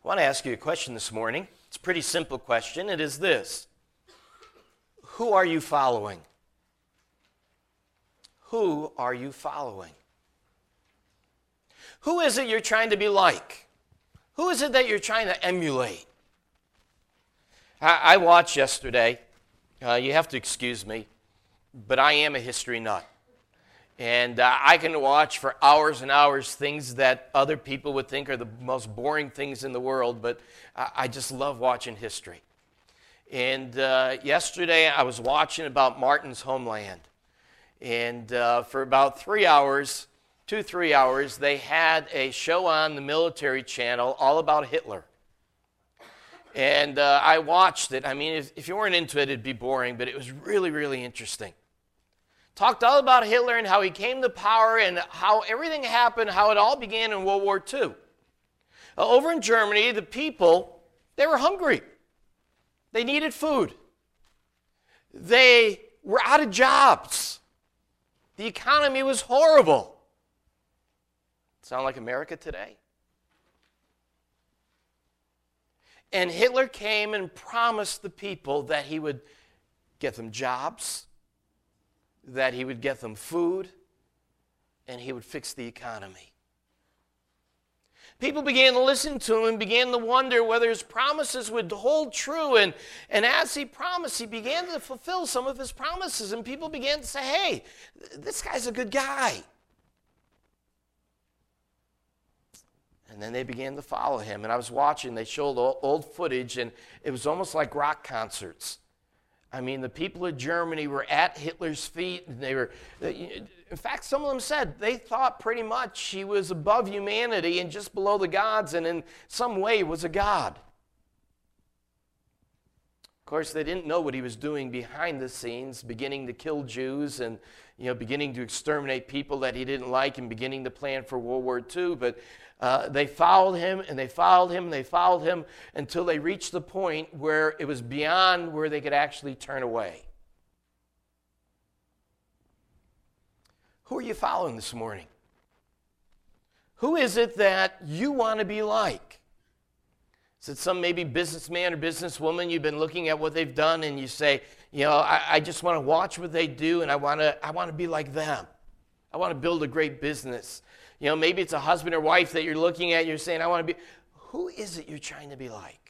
I want to ask you a question this morning. It's a pretty simple question. It is this: who are you following? Who are you following? Who is it you're trying to be like? Who is it that you're trying to emulate? I watched yesterday. You have to excuse me, but I am a history nut. And I can watch for hours and hours things that other people would think are the most boring things in the world, but I just love watching history. And yesterday I was watching about Martin's homeland. And for about 3 hours, 2-3 hours, they had a show on the military channel all about Hitler. And I watched it. I mean, if you weren't into it, it'd be boring, but it was really, really interesting. Talked all about Hitler and how he came to power and how everything happened, how it all began in World War II. Over in Germany, the people, they were hungry. They needed food. They were out of jobs. The economy was horrible. Sound like America today? And Hitler came and promised the people that he would get them jobs, that he would get them food, and he would fix the economy. People began to listen to him and began to wonder whether his promises would hold true. And as he promised, he began to fulfill some of his promises. And people began to say, hey, this guy's a good guy. And then they began to follow him. And I was watching, they showed old footage, and it was almost like rock concerts. I mean, the people of Germany were at Hitler's feet, and they were, in fact, some of them said they thought pretty much he was above humanity and just below the gods, and in some way was a god. Of course, they didn't know what he was doing behind the scenes, beginning to kill Jews and beginning to exterminate people that he didn't like and beginning to plan for World War II, but they followed him, and they followed him, and they followed him until they reached the point where it was beyond where they could actually turn away. Who are you following this morning? Who is it that you want to be like? Is it some maybe businessman or businesswoman you've been looking at what they've done and you say, I just want to watch what they do and I want to be like them. I want to build a great business. Maybe it's a husband or wife that you're looking at, you're saying, I want to be. Who is it you're trying to be like?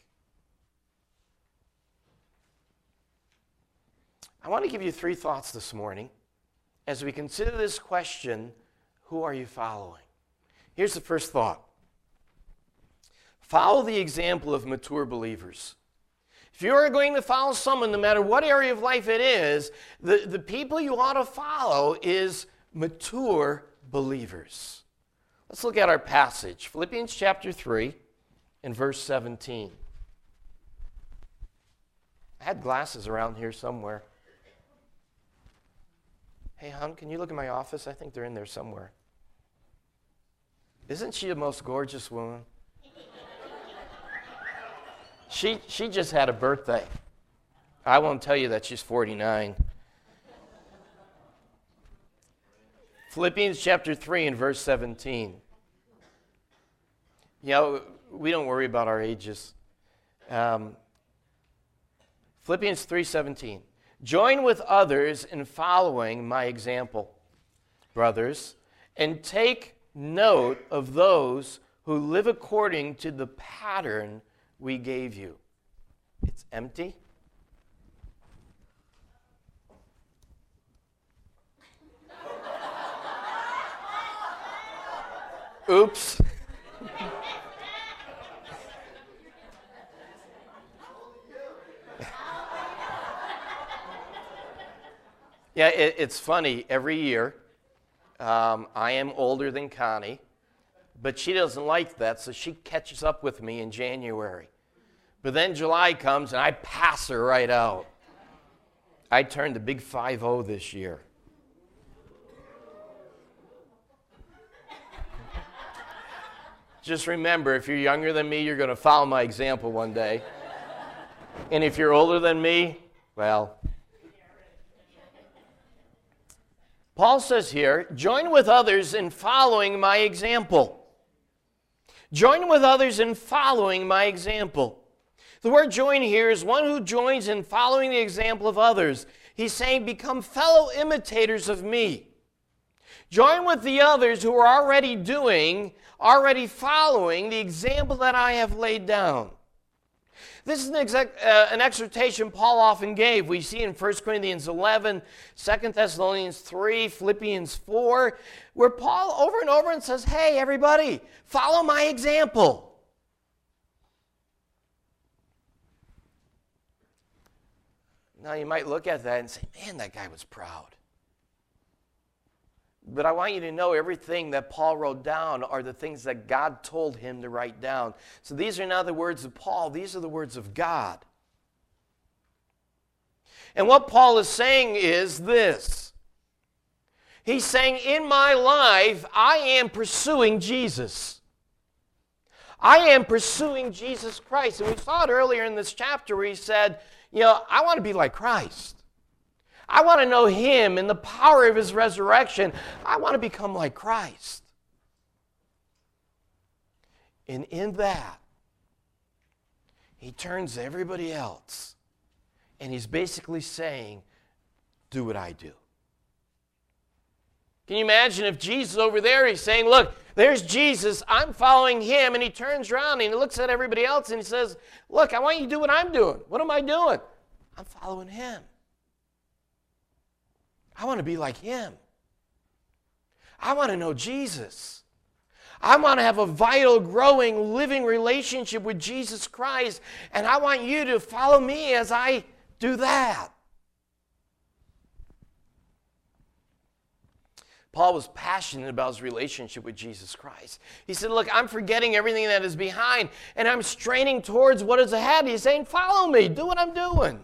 I want to give you 3 thoughts this morning as we consider this question, who are you following? Here's the first thought. Follow the example of mature believers. If you are going to follow someone, no matter what area of life it is, the people you ought to follow is mature believers. Let's look at our passage, Philippians chapter 3 and verse 17. I had glasses around here somewhere. Hey, hon, can you look in my office? I think they're in there somewhere. Isn't she the most gorgeous woman? She just had a birthday. I won't tell you that she's 49. Philippians chapter 3 and verse 17. We don't worry about our ages. Philippians 3:17. Join with others in following my example, brothers, and take note of those who live according to the pattern we gave you. It's empty. Oops. Yeah, it's funny. Every year, I am older than Connie, but she doesn't like that, so she catches up with me in January. But then July comes, and I pass her right out. I turned the big 5-0 this year. Just remember, if you're younger than me, you're going to follow my example one day. And if you're older than me, well. Paul says here, join with others in following my example. Join with others in following my example. The word join here is one who joins in following the example of others. He's saying, become fellow imitators of me. Join with the others who are already following the example that I have laid down. This is an exhortation Paul often gave. We see in 1 Corinthians 11, 2 Thessalonians 3, Philippians 4, where Paul over and over and says, hey, everybody, follow my example. Now, you might look at that and say, man, that guy was proud. But I want you to know everything that Paul wrote down are the things that God told him to write down. So these are not the words of Paul. These are the words of God. And what Paul is saying is this. He's saying, in my life, I am pursuing Jesus. I am pursuing Jesus Christ. And we saw it earlier in this chapter where he said, I want to be like Christ. I want to know Him and the power of His resurrection. I want to become like Christ. And in that, he turns to everybody else, and he's basically saying, do what I do. Can you imagine if Jesus over there, he's saying, look, there's Jesus, I'm following Him, and he turns around and he looks at everybody else and he says, look, I want you to do what I'm doing. What am I doing? I'm following Him. I want to be like Him. I want to know Jesus. I want to have a vital, growing, living relationship with Jesus Christ, and I want you to follow me as I do that. Paul was passionate about his relationship with Jesus Christ. He said, look, I'm forgetting everything that is behind, and I'm straining towards what is ahead. He's saying, follow me, do what I'm doing.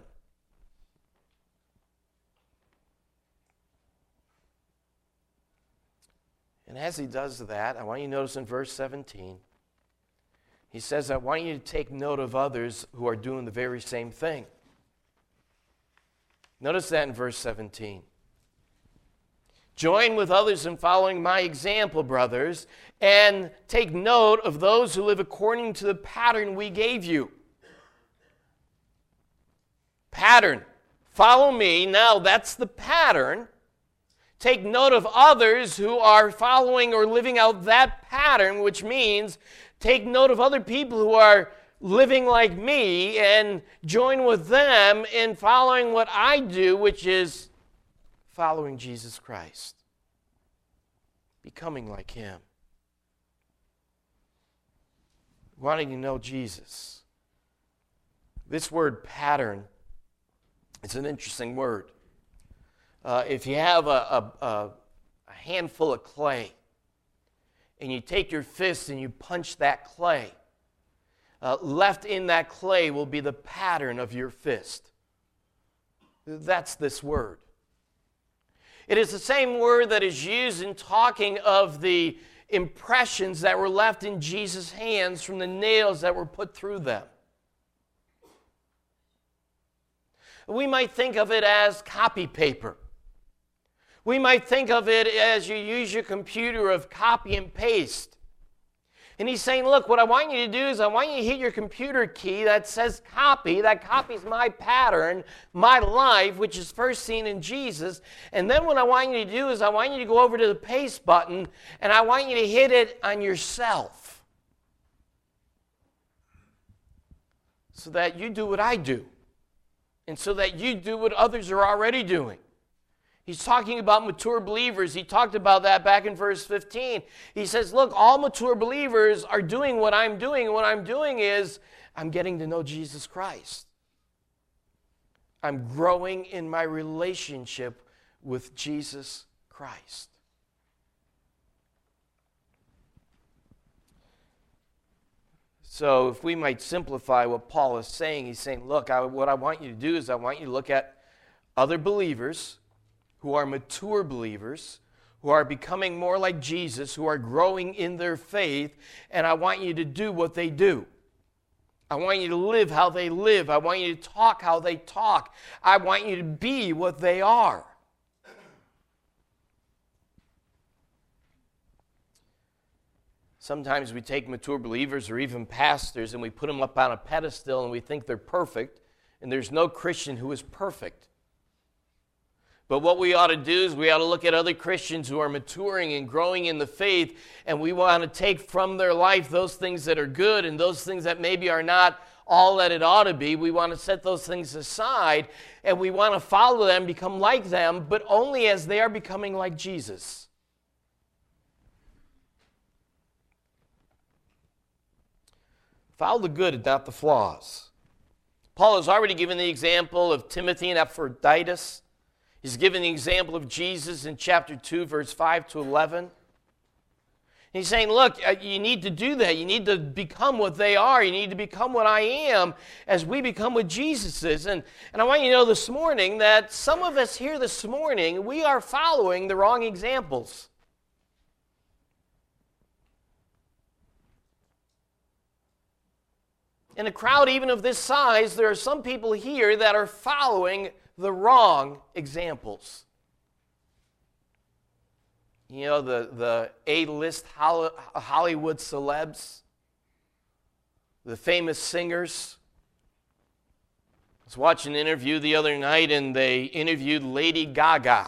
And as he does that, I want you to notice in verse 17, he says, I want you to take note of others who are doing the very same thing. Notice that in verse 17. Join with others in following my example, brothers, and take note of those who live according to the pattern we gave you. Pattern. Follow me. Now, that's the pattern. Take note of others who are following or living out that pattern, which means take note of other people who are living like me and join with them in following what I do, which is following Jesus Christ, becoming like Him, wanting to know Jesus. This word pattern, it's an interesting word. If you have a handful of clay and you take your fist and you punch that clay, left in that clay will be the pattern of your fist. That's this word. It is the same word that is used in talking of the impressions that were left in Jesus' hands from the nails that were put through them. We might think of it as copy paper. We might think of it as you use your computer of copy and paste. And he's saying, look, what I want you to do is I want you to hit your computer key that says copy. That copies my pattern, my life, which is first seen in Jesus. And then what I want you to do is I want you to go over to the paste button and I want you to hit it on yourself. So that you do what I do. And so that you do what others are already doing. He's talking about mature believers. He talked about that back in verse 15. He says, look, all mature believers are doing what I'm doing. And what I'm doing is I'm getting to know Jesus Christ. I'm growing in my relationship with Jesus Christ. So if we might simplify what Paul is saying, he's saying, look, what I want you to do is I want you to look at other believers who are mature believers, who are becoming more like Jesus, who are growing in their faith, and I want you to do what they do. I want you to live how they live. I want you to talk how they talk. I want you to be what they are. Sometimes we take mature believers or even pastors and we put them up on a pedestal and we think they're perfect, and there's no Christian who is perfect. But what we ought to do is we ought to look at other Christians who are maturing and growing in the faith, and we want to take from their life those things that are good and those things that maybe are not all that it ought to be. We want to set those things aside, and we want to follow them, become like them, but only as they are becoming like Jesus. Follow the good and not the flaws. Paul has already given the example of Timothy and Epaphroditus. He's given the example of Jesus in chapter 2, verse 5 to 11. He's saying, look, you need to do that. You need to become what they are. You need to become what I am as we become what Jesus is. And I want you to know this morning that some of us here this morning, we are following the wrong examples. In a crowd even of this size, there are some people here that are following the wrong examples. You know, the A-list Hollywood celebs, the famous singers. I was watching an interview the other night, and they interviewed Lady Gaga.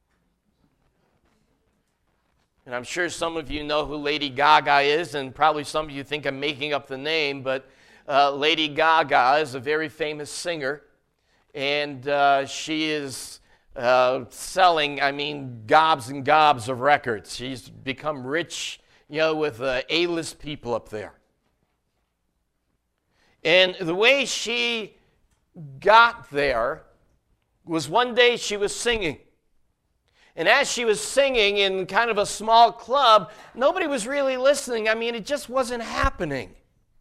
And I'm sure some of you know who Lady Gaga is, and probably some of you think I'm making up the name, but Lady Gaga is a very famous singer, and she is selling, gobs and gobs of records. She's become rich, with A-list people up there. And the way she got there was one day she was singing. And as she was singing in kind of a small club, nobody was really listening. It just wasn't happening.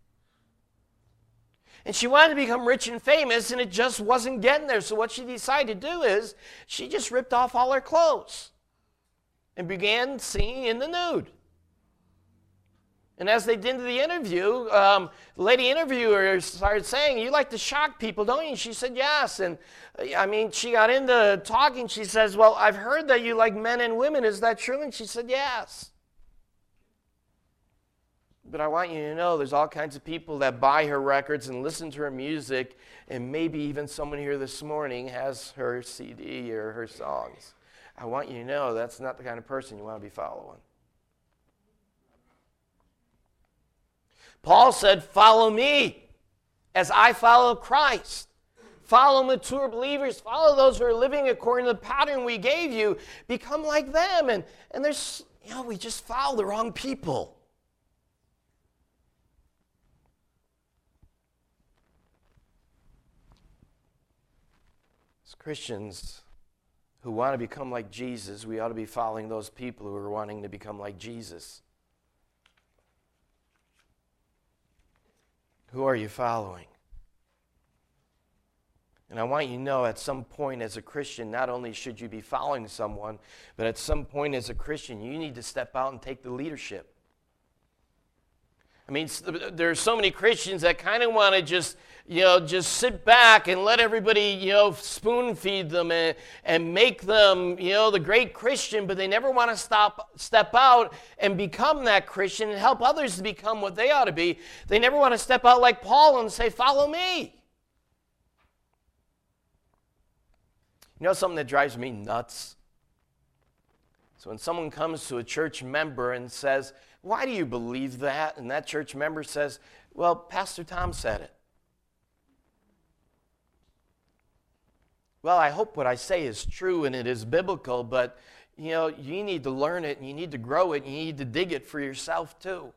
And she wanted to become rich and famous, and it just wasn't getting there. So what she decided to do is she just ripped off all her clothes and began singing in the nude. And as they did the interview, the lady interviewer started saying, "You like to shock people, don't you?" And she said, "Yes." And she got into talking. She says, "Well, I've heard that you like men and women. Is that true?" And she said, "Yes." But I want you to know there's all kinds of people that buy her records and listen to her music, and maybe even someone here this morning has her CD or her songs. I want you to know that's not the kind of person you want to be following. Paul said, "Follow me as I follow Christ." Follow mature believers. Follow those who are living according to the pattern we gave you. Become like them. And there's, we just follow the wrong people. As Christians who want to become like Jesus, we ought to be following those people who are wanting to become like Jesus. Who are you following? And I want you to know at some point as a Christian, not only should you be following someone, but at some point as a Christian, you need to step out and take the leadership. There are so many Christians that kind of want to just sit back and let everybody, spoon feed them and make them, the great Christian, but they never want to step out and become that Christian and help others to become what they ought to be. They never want to step out like Paul and say, "Follow me." You know something that drives me nuts? So when someone comes to a church member and says, "Why do you believe that?" And that church member says, "Well, Pastor Tom said it." Well, I hope what I say is true and it is biblical, but you need to learn it and you need to grow it and you need to dig it for yourself too.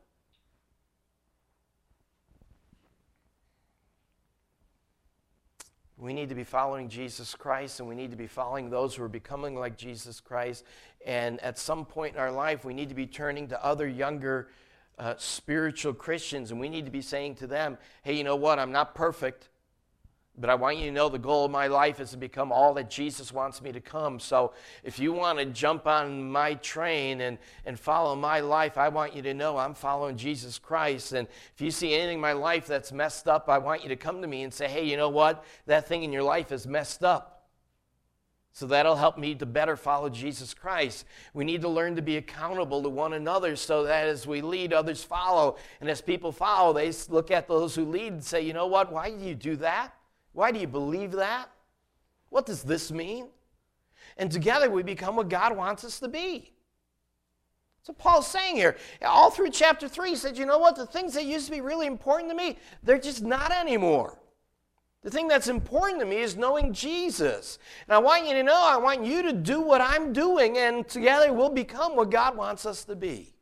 We need to be following Jesus Christ, and we need to be following those who are becoming like Jesus Christ. And at some point in our life, we need to be turning to other younger spiritual Christians, and we need to be saying to them, "Hey, you know what? I'm not perfect, but I want you to know the goal of my life is to become all that Jesus wants me to come. So if you want to jump on my train and follow my life, I want you to know I'm following Jesus Christ. And if you see anything in my life that's messed up, I want you to come to me and say, 'Hey, you know what? That thing in your life is messed up. So that'll help me to better follow Jesus Christ. We need to learn to be accountable to one another so that as we lead, others follow. And as people follow, they look at those who lead and say, you know what, why do you do that? Why do you believe that? What does this mean? And together we become what God wants us to be. So Paul's saying here, all through chapter 3, he said, you know what, the things that used to be really important to me, they're just not anymore. The thing that's important to me is knowing Jesus. And I want you to know, I want you to do what I'm doing, and together we'll become what God wants us to be.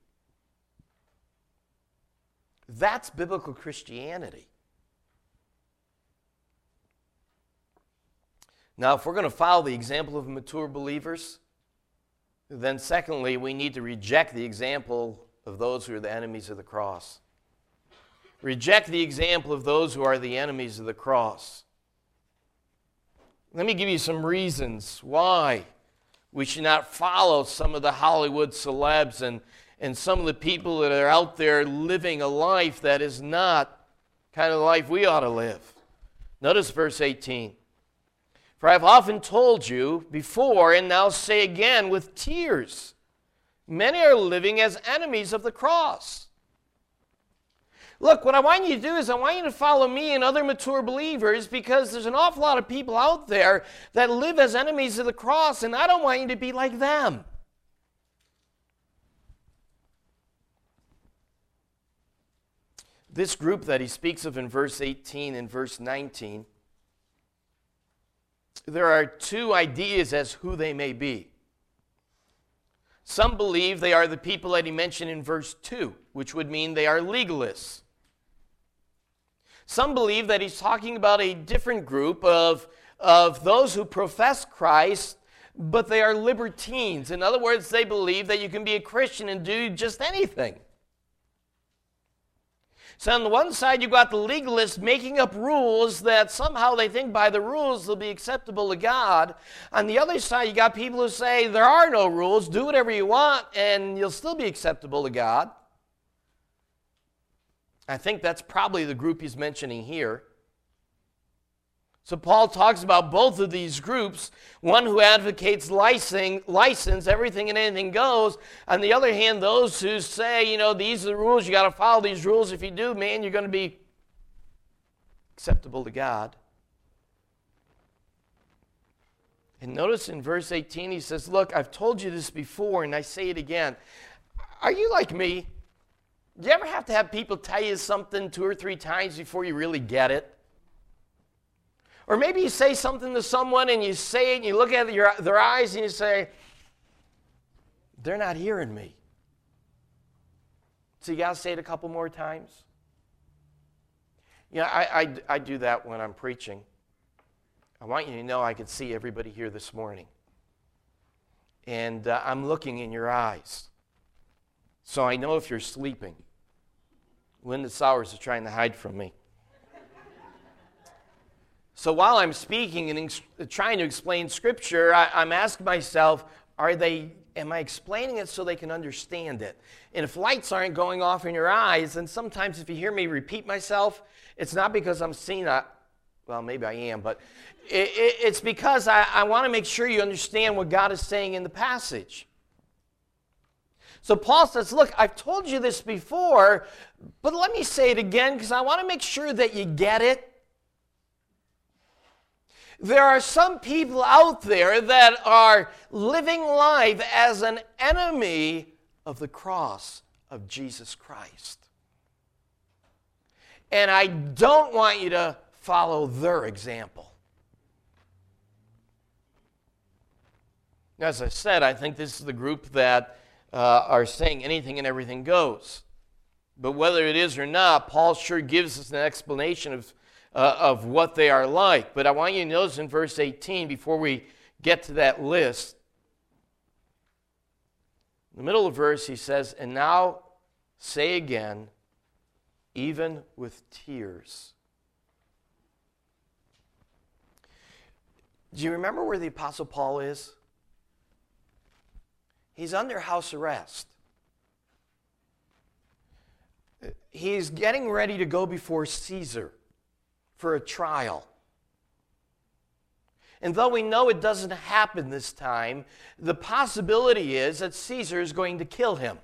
That's biblical Christianity. Now, if we're going to follow the example of mature believers, then secondly, we need to reject the example of those who are the enemies of the cross. Reject the example of those who are the enemies of the cross. Let me give you some reasons why we should not follow some of the Hollywood celebs and some of the people that are out there living a life that is not kind of the life we ought to live. Notice verse 18. For I have often told you before, and now say again with tears, many are living as enemies of the cross. Look, what I want you to do is I want you to follow me and other mature believers, because there's an awful lot of people out there that live as enemies of the cross, and I don't want you to be like them. This group that he speaks of in verse 18 and verse 19, there are two ideas as who they may be. Some believe they are the people that he mentioned in verse 2, which would mean they are legalists. Some believe that he's talking about a different group of those who profess Christ, but they are libertines. In other words, they believe that you can be a Christian and do just anything. So on the one side, you've got the legalists making up rules that somehow they think by the rules they'll be acceptable to God. On the other side, you got people who say there are no rules, do whatever you want, and you'll still be acceptable to God. I think that's probably the group he's mentioning here. So Paul talks about both of these groups, one who advocates license, everything and anything goes. On the other hand, those who say, you know, these are the rules, you got to follow these rules. If you do, man, you're going to be acceptable to God. And notice in verse 18, he says, look, I've told you this before, and I say it again. Are you like me? Do you ever have to have people tell you something 2 or 3 times before you really get it? Or maybe you say something to someone and you say it and you look at their eyes and you say, they're not hearing me. So you got to say it a couple more times. I do that when I'm preaching. I want you to know I could see everybody here this morning. And I'm looking in your eyes. So I know if you're sleeping. Linda Sowers is trying to hide from me. So while I'm speaking and trying to explain Scripture, I'm asking myself, am I explaining it so they can understand it? And if lights aren't going off in your eyes, then sometimes if you hear me repeat myself, it's not because I'm seeing well, maybe I am, but it's because I want to make sure you understand what God is saying in the passage. So Paul says, look, I've told you this before, but let me say it again because I want to make sure that you get it. There are some people out there that are living life as an enemy of the cross of Jesus Christ. And I don't want you to follow their example. As I said, I think this is the group that are saying anything and everything goes. But whether it is or not, Paul sure gives us an explanation of what they are like. But I want you to notice in verse 18, before we get to that list, in the middle of the verse he says, and now say again, even with tears. Do you remember where the Apostle Paul is? He's under house arrest. He's getting ready to go before Caesar for a trial. And though we know it doesn't happen this time, the possibility is that Caesar is going to kill him.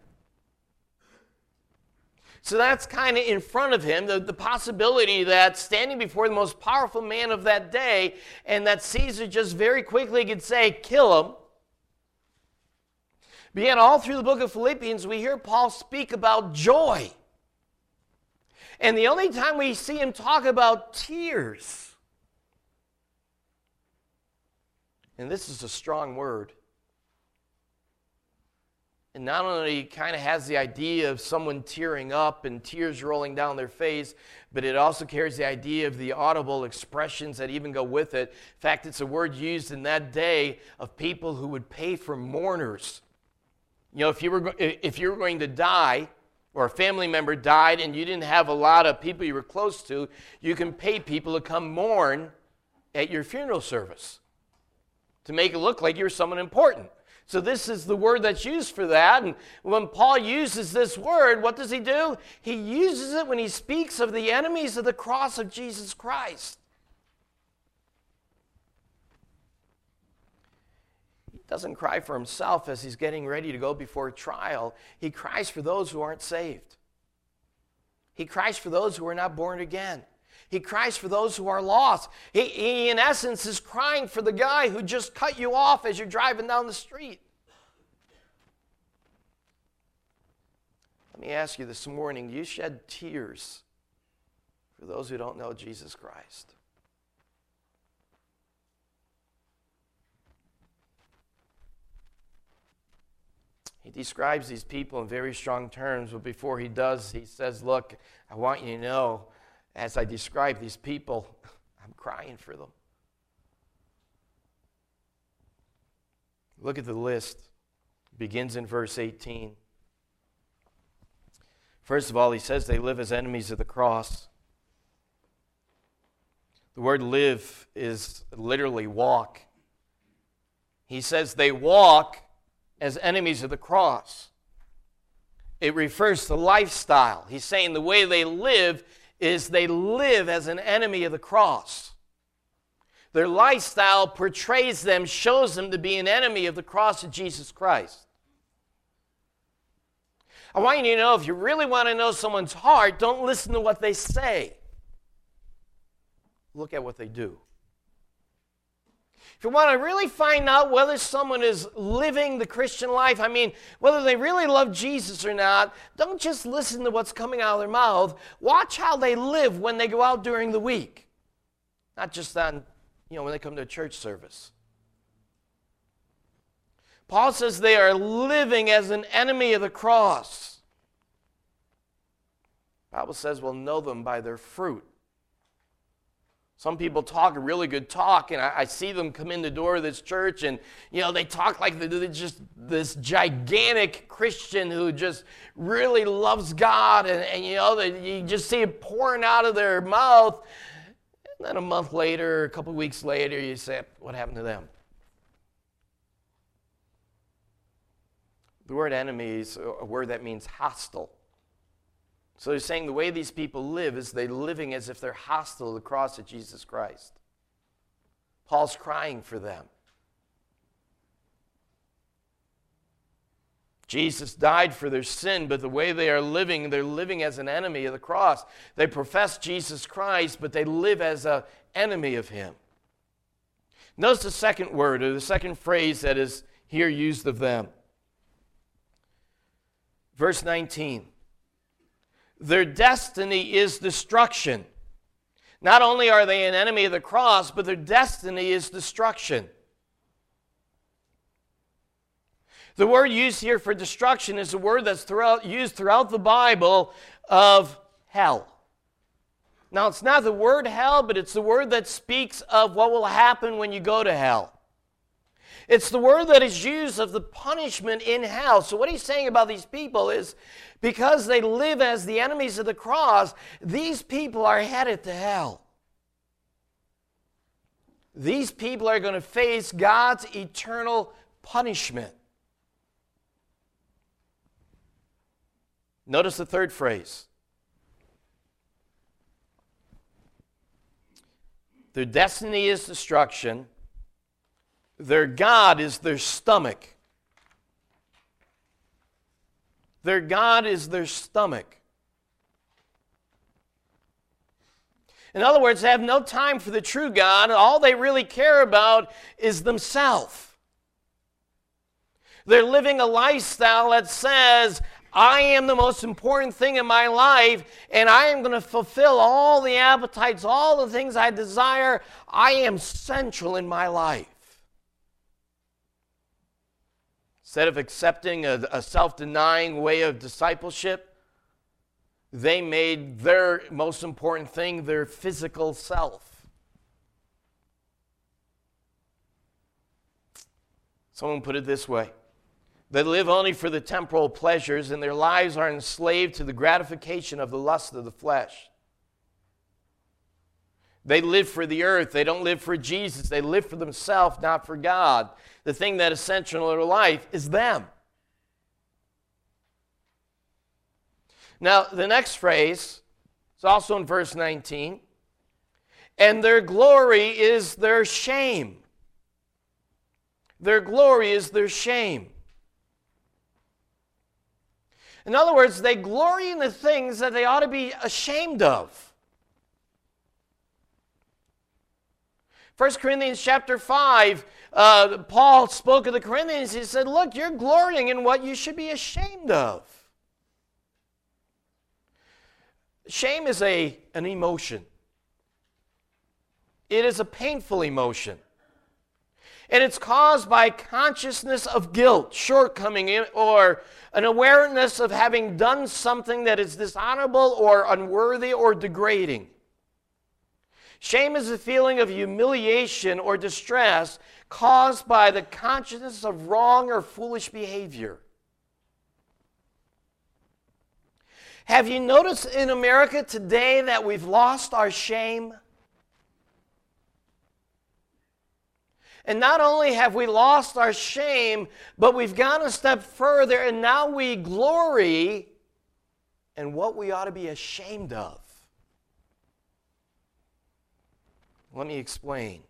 So that's kind of in front of him, the possibility that standing before the most powerful man of that day, and that Caesar just very quickly could say, kill him. But yet all through the book of Philippians, we hear Paul speak about joy. And the only time we see him talk about tears, and this is a strong word, and not only kind of has the idea of someone tearing up and tears rolling down their face, but it also carries the idea of the audible expressions that even go with it. In fact, it's a word used in that day of people who would pay for mourners. You know, if you were going to die, or a family member died and you didn't have a lot of people you were close to, you can pay people to come mourn at your funeral service to make it look like you're someone important. So this is the word that's used for that. And when Paul uses this word, what does he do? He uses it when he speaks of the enemies of the cross of Jesus Christ. He doesn't cry for himself as he's getting ready to go before trial. He cries for those who aren't saved. He cries for those who are not born again. He cries for those who are lost. He, in essence, is crying for the guy who just cut you off as you're driving down the street. Let me ask you this morning, do you shed tears for those who don't know Jesus Christ? He describes these people in very strong terms, but before he does, he says, look, I want you to know, as I describe these people, I'm crying for them. Look at the list. It begins in verse 18. First of all, he says they live as enemies of the cross. The word live is literally walk. He says they walk as enemies of the cross. It refers to lifestyle. He's saying the way they live is they live as an enemy of the cross. Their lifestyle portrays them, shows them to be an enemy of the cross of Jesus Christ. I want you to know, if you really want to know someone's heart, don't listen to what they say. Look at what they do. If you want to really find out whether someone is living the Christian life, I mean, whether they really love Jesus or not, don't just listen to what's coming out of their mouth. Watch how they live when they go out during the week. Not just on, when they come to a church service. Paul says they are living as an enemy of the cross. The Bible says we'll know them by their fruit. Some people talk a really good talk, and I see them come in the door of this church, and they talk like they're just this gigantic Christian who just really loves God, and you just see it pouring out of their mouth. And then a month later, a couple weeks later, you say, what happened to them? The word enemy is a word that means hostile. So he's saying the way these people live is they're living as if they're hostile to the cross of Jesus Christ. Paul's crying for them. Jesus died for their sin, but the way they are living, they're living as an enemy of the cross. They profess Jesus Christ, but they live as an enemy of him. Notice the second word, or the second phrase that is here used of them. Verse 19. Their destiny is destruction. Not only are they an enemy of the cross, but their destiny is destruction. The word used here for destruction is a word that's used throughout the Bible of hell. Now, it's not the word hell, but it's the word that speaks of what will happen when you go to hell. It's the word that is used of the punishment in hell. So what he's saying about these people is, because they live as the enemies of the cross, these people are headed to hell. These people are going to face God's eternal punishment. Notice the third phrase. Their destiny is destruction, Their God is their stomach. Their God is their stomach. In other words, they have no time for the true God. All they really care about is themselves. They're living a lifestyle that says, I am the most important thing in my life, and I am going to fulfill all the appetites, all the things I desire. I am central in my life. Instead of accepting a self-denying way of discipleship, they made their most important thing their physical self. Someone put it this way: they live only for the temporal pleasures, and their lives are enslaved to the gratification of the lust of the flesh. They live for the earth. They don't live for Jesus. They live for themselves, not for God. The thing that is central in their life is them. Now, the next phrase is also in verse 19. And their glory is their shame. Their glory is their shame. In other words, they glory in the things that they ought to be ashamed of. 1 Corinthians chapter 5, Paul spoke of the Corinthians. He said, look, you're glorying in what you should be ashamed of. Shame is an emotion. It is a painful emotion. And it's caused by consciousness of guilt, shortcoming, or an awareness of having done something that is dishonorable or unworthy or degrading. Shame is a feeling of humiliation or distress caused by the consciousness of wrong or foolish behavior. Have you noticed in America today that we've lost our shame? And not only have we lost our shame, but we've gone a step further, and now we glory in what we ought to be ashamed of. Let me explain.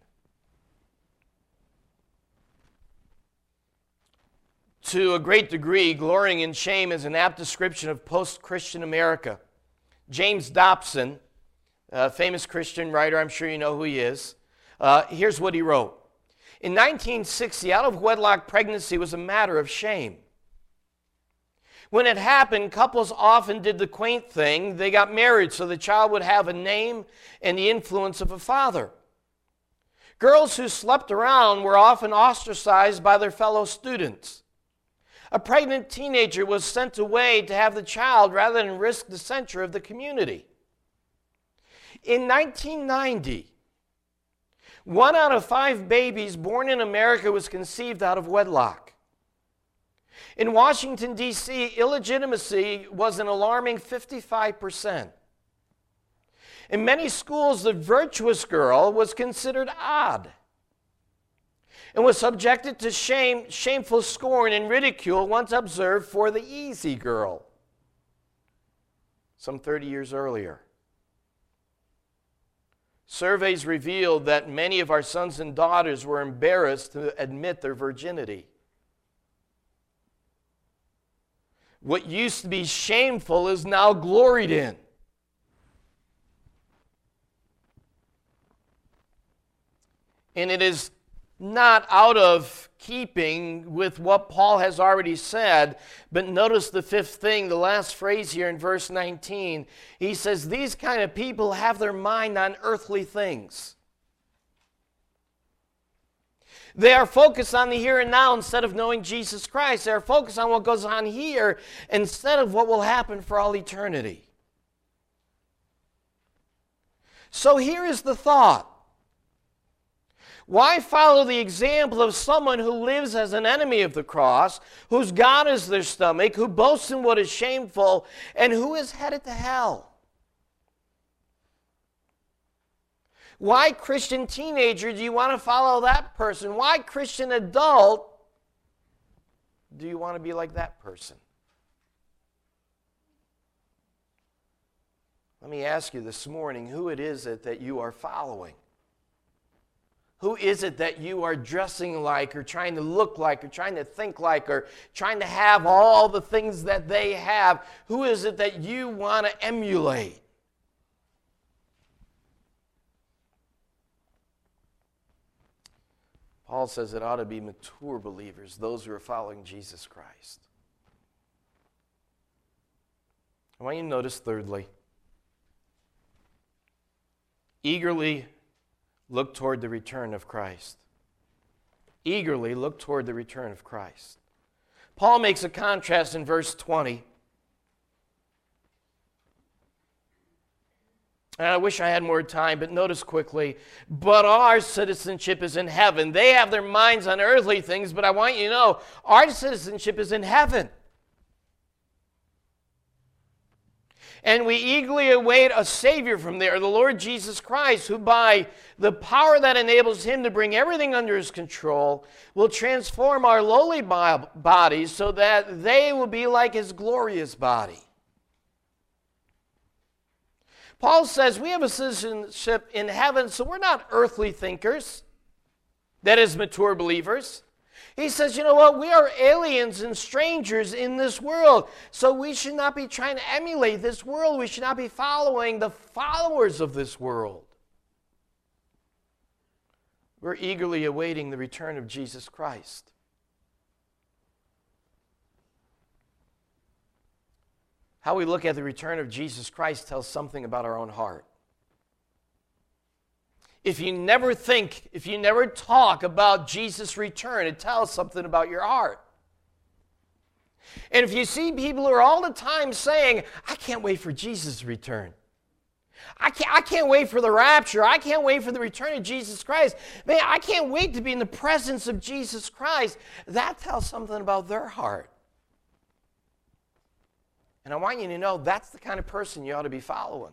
To a great degree, glorying in shame is an apt description of post-Christian America. James Dobson, a famous Christian writer, I'm sure you know who he is, here's what he wrote. In 1960, out-of-wedlock pregnancy was a matter of shame. When it happened, couples often did the quaint thing. They got married so the child would have a name and the influence of a father. Girls who slept around were often ostracized by their fellow students. A pregnant teenager was sent away to have the child rather than risk the censure of the community. In 1990, 1 out of 5 babies born in America was conceived out of wedlock. In Washington, D.C., illegitimacy was an alarming 55%. In many schools, the virtuous girl was considered odd and was subjected to shameful scorn and ridicule once observed for the easy girl some 30 years earlier. Surveys revealed that many of our sons and daughters were embarrassed to admit their virginity. What used to be shameful is now gloried in. And it is not out of keeping with what Paul has already said, but notice the fifth thing, the last phrase here in verse 19. He says, these kind of people have their mind on earthly things. They are focused on the here and now instead of knowing Jesus Christ. They are focused on what goes on here instead of what will happen for all eternity. So here is the thought. Why follow the example of someone who lives as an enemy of the cross, whose God is their stomach, who boasts in what is shameful, and who is headed to hell? Why, Christian teenager, do you want to follow that person? Why, Christian adult, do you want to be like that person? Let me ask you this morning, who it is that you are following? Who is it that you are dressing like or trying to look like or trying to think like or trying to have all the things that they have? Who is it that you want to emulate? Paul says it ought to be mature believers, those who are following Jesus Christ. I want you to notice, thirdly, eagerly look toward the return of Christ. Eagerly look toward the return of Christ. Paul makes a contrast in verse 20. And I wish I had more time, but notice quickly, but our citizenship is in heaven. They have their minds on earthly things, but I want you to know, our citizenship is in heaven. And we eagerly await a Savior from there, the Lord Jesus Christ, who by the power that enables Him to bring everything under His control will transform our lowly bodies so that they will be like His glorious body. Paul says we have a citizenship in heaven, so we're not earthly thinkers, that is, mature believers. He says, you know what, we are aliens and strangers in this world, so we should not be trying to emulate this world. We should not be following the followers of this world. We're eagerly awaiting the return of Jesus Christ. How we look at the return of Jesus Christ tells something about our own heart. If you never think, if you never talk about Jesus' return, it tells something about your heart. And if you see people who are all the time saying, I can't wait for Jesus' return. I can't wait for the rapture. I can't wait for the return of Jesus Christ. Man, I can't wait to be in the presence of Jesus Christ. That tells something about their heart. And I want you to know that's the kind of person you ought to be following.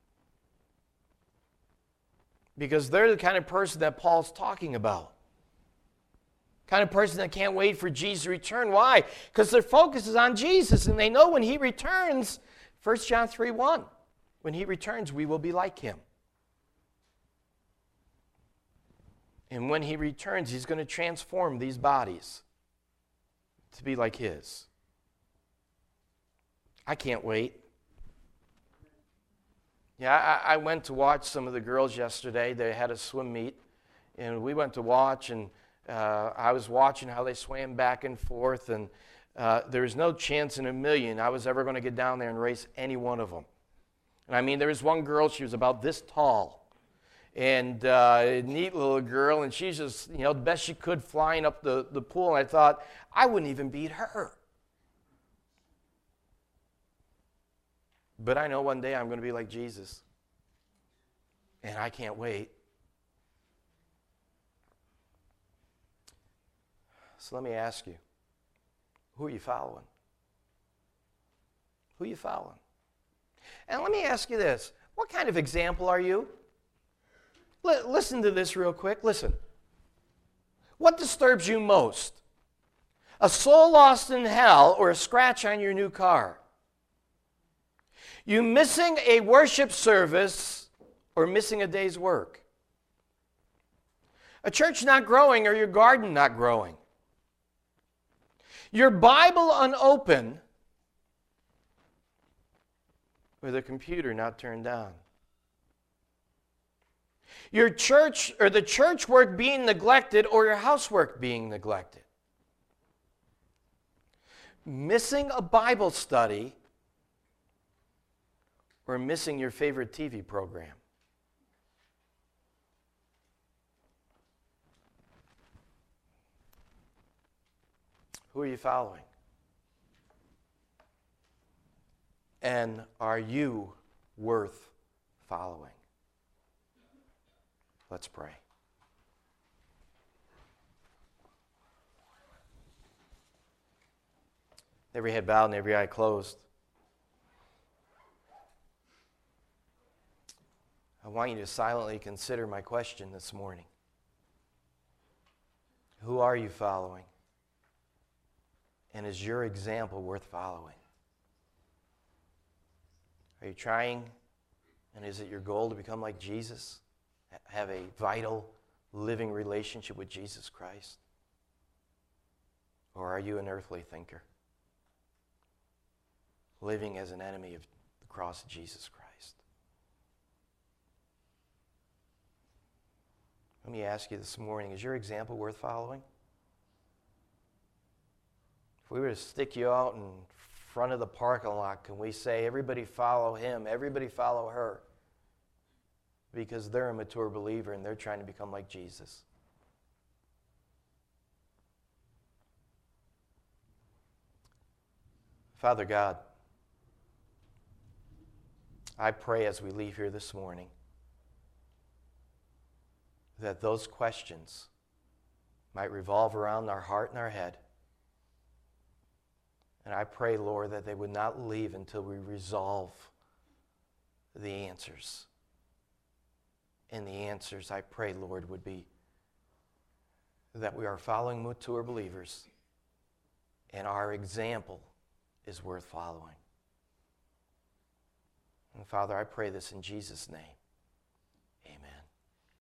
Because they're the kind of person that Paul's talking about. Kind of person that can't wait for Jesus' return. Why? Because their focus is on Jesus, and they know when He returns, 1 John 3:1, when He returns, we will be like Him. And when He returns, He's going to transform these bodies to be like His. I can't wait. Yeah, I went to watch some of the girls yesterday. They had a swim meet, and we went to watch, and I was watching how they swam back and forth, and there was no chance in a million I was ever going to get down there and race any one of them. And I mean, there was one girl, she was about this tall, and a neat little girl, and she's just, the best she could flying up the pool, and I thought, I wouldn't even beat her. But I know one day I'm going to be like Jesus. And I can't wait. So let me ask you, who are you following? Who are you following? And let me ask you this, what kind of example are you? Listen to this real quick. Listen. What disturbs you most? A soul lost in hell or a scratch on your new car? You missing a worship service or missing a day's work? A church not growing or your garden not growing? Your Bible unopened or the computer not turned on? Your church or the church work being neglected or your housework being neglected? Missing a Bible study or missing your favorite TV program? Who are you following? And are you worth following? Let's pray. Every head bowed and every eye closed. I want you to silently consider my question this morning. Who are you following? And is your example worth following? Are you trying, and is it your goal to become like Jesus? Have a vital, living relationship with Jesus Christ? Or are you an earthly thinker, living as an enemy of the cross of Jesus Christ? Let me ask you this morning, is your example worth following? If we were to stick you out in front of the parking lot, can we say, everybody follow him, everybody follow her? Because they're a mature believer and they're trying to become like Jesus. Father God, I pray as we leave here this morning that those questions might revolve around our heart and our head. And I pray, Lord, that they would not leave until we resolve the answers. And the answers, I pray, Lord, would be that we are following mature believers and our example is worth following. And Father, I pray this in Jesus' name.